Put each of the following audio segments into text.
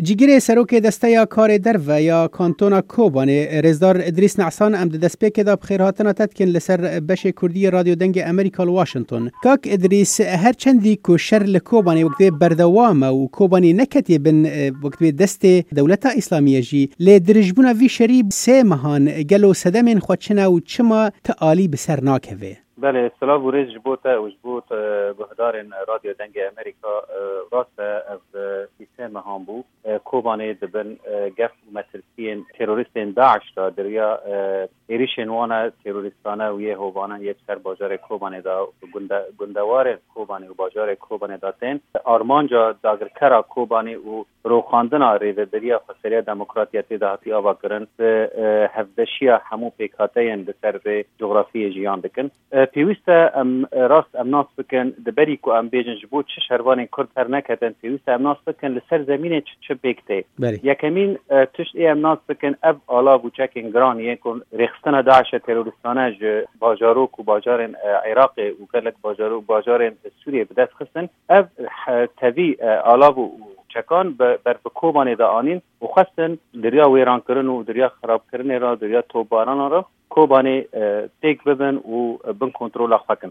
جیگری سروک دسته کار درو یا کانتونا کوبانی رزدار ادریس نعسان ام دست پیک دا بخیرهاتنا تدکن لسر بش کردی رادیو دنگ امریکا واشنطن. کاک ادریس هر چندی کو شر لکوبانی وقتی بردوام و کوبانی نکتی بن وقتی دست دولت اسلامیه جی لدرجبونا وی شریب سه مهان گلو سدمین خودشنا و چما تعالی بسر ناکوه. بله سلام ورز جبوتا و جبوت بهدار رادیو دنگ امریکا راست از سیستم هم بو کوبانی دبن گف مترسین تروریستین داعش دا دریا ایریشن وانا تروریستانه و یه هوانا یه سر باجار کوبانی دا گندوار کوبانی و باجار کوبانی داتین آرمانجا داگرکرا کوبانی و روخاندنا ریده دریا خسریه دموکراتیتی دهاتی آوا کرن هفدشیا همو پیکاتین بسر جغرافی جیان بکن پیوسته راست ناس بکن دبری کو ام بیجن جبوت چه شروان کرد هر نکتن پیوسته ناس بکن لسر زمین چه بکته یکمین تشت ناس بکن اب آلا و چکن گران یکن رخصتن داعش تروریستانه باجارو کو باجار عراق و کلک باجار سوریه بدست خستن اب تاوی آلا و چکان بر کوبانی دا آنین و خستن دریا ویران کرن و دریا خراب کرن را دریا توباران را کوبانی تیک ببن و بن کنترول خاکن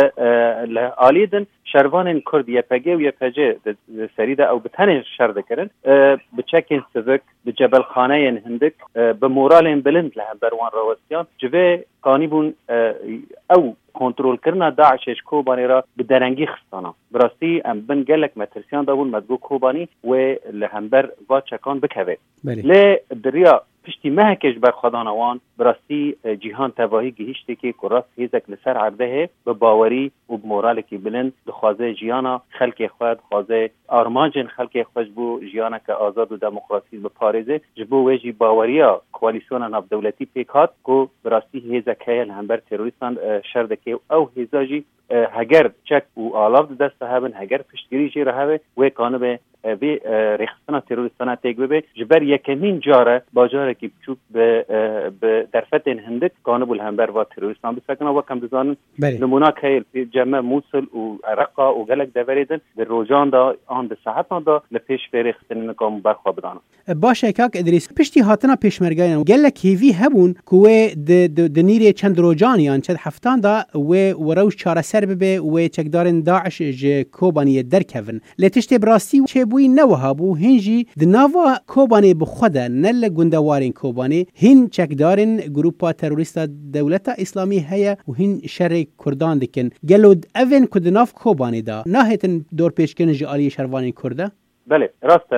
لآلیدن شروان کرد یپگه و یپجه سریده او بتنه شرده کرن بچکین سوک بجبل خانه هندک بمورال بلند لهم بروان روستیان جوه قانیبون او کنترل کردن داعشش کوبانی را به درنگی خستانا براستی ام بن گلک مترسیان دابون مدگو کوبانی و لهمبر و چکان بکوه لی دریا پشتی مهکش بر خدانوان براستی جهان تواهی گهیشتی که کراس هیزک لسر عرده به باوری و بمورال که بلند دخوازه جیانا خلق خود خوازه آرمانجن خلق خوش بو جیانا که آزاد و دموکراسی به پارزه جبو ویجی باوریا کوالیسیون ناف دولتی پیکات که براستی هیزک هیل همبر تروریستان شردکه او هیزاجی هگر چک و آلاف دست هبن هگر پشتگیری جی رهوه و کانه به رخصتنا تروریستانه تیگ ببه جبر یکمین جاره باجاره که بچوب به درفت هندک کانه بول همبر و تروریستان بسکنه و کم بزانن نمونه که جمع موصل و عرقا و گلک دوریدن در روزان دا آن به ساعتان دا لپیش به رخصتنین کام برخوا بدانه باشه کاک ادریس پشتی هاتنا پیشمرگایان گلک هیوی هبون که دنیری چند روزانیان چند هفتان دا و روش چاره سر ببه و چکدارن داعش کوبانی درکون لتشتی براستی چه بوی نوهابو هنجی دناوا کوبانی بخوده نل گندوارین کوبانی هن چکدارن گروپا تروریستا دولت اسلامی هیا و هن شر کردان دکن گلود اون کدناف کوبانی دا ناهتن دور پیشکن جالی شروانی کرده بله راست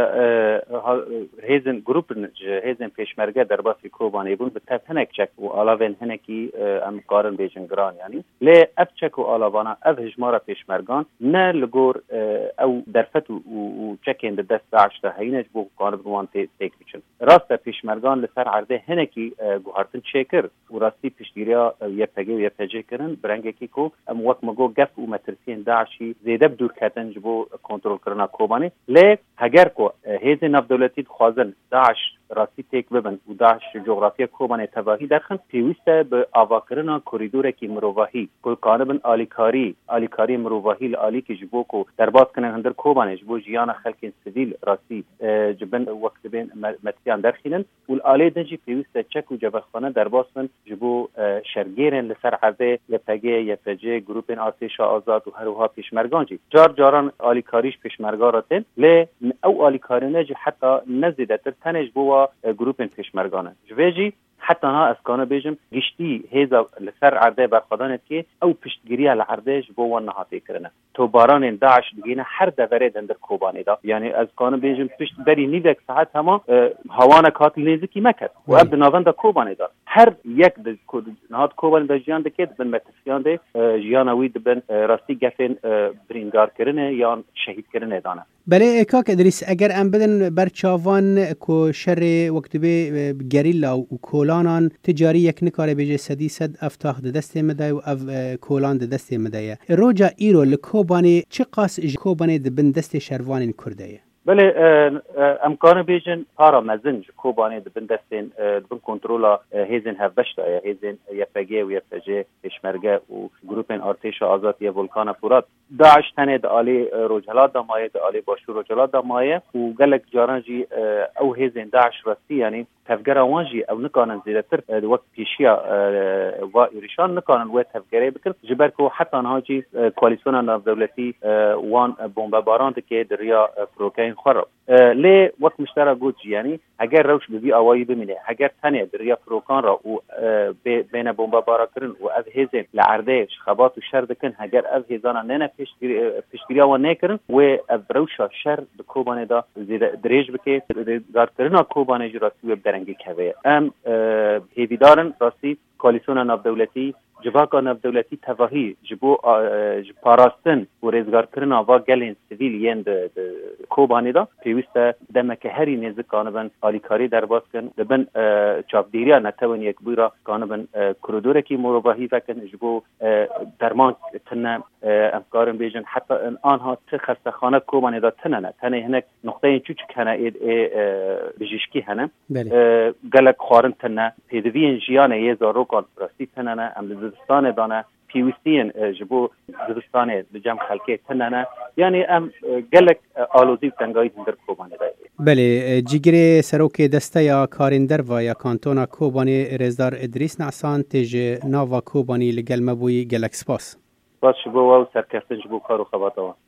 هیزن گروپ هیزن پیشمرگه در باسی کوبانی بون به تفنک چک و علاوه هنکی ام قارن بیجن گران یعنی لی اف چک و علاوانا اف هجمارا پیشمرگان نه لگور او درفت و چکین دست داعش ده هینج بو قارن بوان تیک بیچن راست پیشمرگان لسر عرضه هنکی گوهارتن چکر و راستی پیشگیریا یپگی و یپجی کرن برنگه کی کو ام وقت مگو گف و مترسین داعشی زیده بدور کتن جبو کنترل کرنا کوبانی لی هگر کو هیز ناف دولتی خوازن داعش راستی تیک ببن و داعش جغرافیا کوبانی تواهی درخن پیوسته به آواکرنا کوریدور کی مروواهی کل کانبن آلیکاری مروواهی لالی کی جبو کو درباز کنن هندر کوبانی جبو جیان خلق سیویل راستی جبن وقت بین متیان درخینن و الالی دنجی پیوسته چک و جبخانه درباز من جبو شرگیرن لسر عرضه یپجه گروپین آرتش آزاد و هروها پیشمرگانجی جاران آلیکاریش پیشمرگاراتن لی او آلیکارینه جی حتی نزیده تر تنش بوا گروپین پیشمرگانه جویجی حتی ها اسکانه بیجم گشتی هیزا لسر عرده برخدانت که او پشتگیری العرده جبوا نهاتی کرنه تو باران داعش بگینه هر دوره دندر کوبانی دا یعنی اسکانه بیجم پشت بری نیوک ساعت هما هوانه کاتل نیزکی مکد و اب ناونده کوبانی دا هر یک نهاد کوبانی دا جیان دکید بن متفیان ده جیانوی دبن راستی گفین برینگار کرنه یا شهید کرنه دانه بله کاک ادریس اگر ام بدن برچاوان کو شر وقت به گریلا و کولانان تجاری یک نکاره بیجه صدی صد افتاح دست مدای و اف کولان دست مدایه روجا ایرو لکوبانی چه قاس کوبانی دبن دست شروان کرده بله امکان بیجن پارا مزنج کوبانی دبن دستین دبن کنترولا هیزن هفبشتا هیزن یپگی و یپجه پیشمرگه و گروپین ارتش آزاد یا ولکان فورات داعش تنه د آلی روجلات دمایه د آلی باشو روجلات دمایه و گلک جارانجی او هیزن داعش راستی یعنی تفجر وانجی او نکانن زیادتر وقت پیشیا و ایران نکانن و تفجری بکر جبر کو حتی آنهاجی کوالیسیون ناف دولتی وان بمباران که دریا پروکین خراب لی وقت مشترک گوج یعنی اگر روش بی آوایی بمینه اگر تنه دریا پروکان را و بین بمباران کردن و از هیزن لعرده خبات و شر دکن اگر از هیزان نه پیشگیری و نکردن و از روش شر بکوبانه دا زیاد دریج بکه دار کردن کوبانه جراسی و درنگی که ام هیویدارن راستی کوالیسیون ناف دولتی جواکا ناف دولتی تواهی جبو پاراستن و رزگار کردن آوا گلین سیویل یند کوبانی دا پیوسته دمک هری نزد کانبن آلیکاری در باز کن دبن چاپدیریا نتوان یک بویرا کانبن کرودوره کی مروباهی فکن جبو درمان تنه امکارن بیجن حتی آنها تخصه خانه کوبانی دا تنه هنک نقطه این چوچک هنه بجیشکی هنه گلک خوارن تنه پیدوین جیانه یه زارو کان راستی تنه ام زدستان دانه پیوستین جبو زدستان بجم خلقه تنه یعنی ام گلک آلوزی تنگایی در کوبانه داره. بله جیگری سروک دسته یا کارندر و یا کانتونا کوبانی رزدار ادریس نعسان تیج ناوا کوبانی لگل مبوی گلک سپاس. باز شبو و سرکستن جبو کارو خباتوا.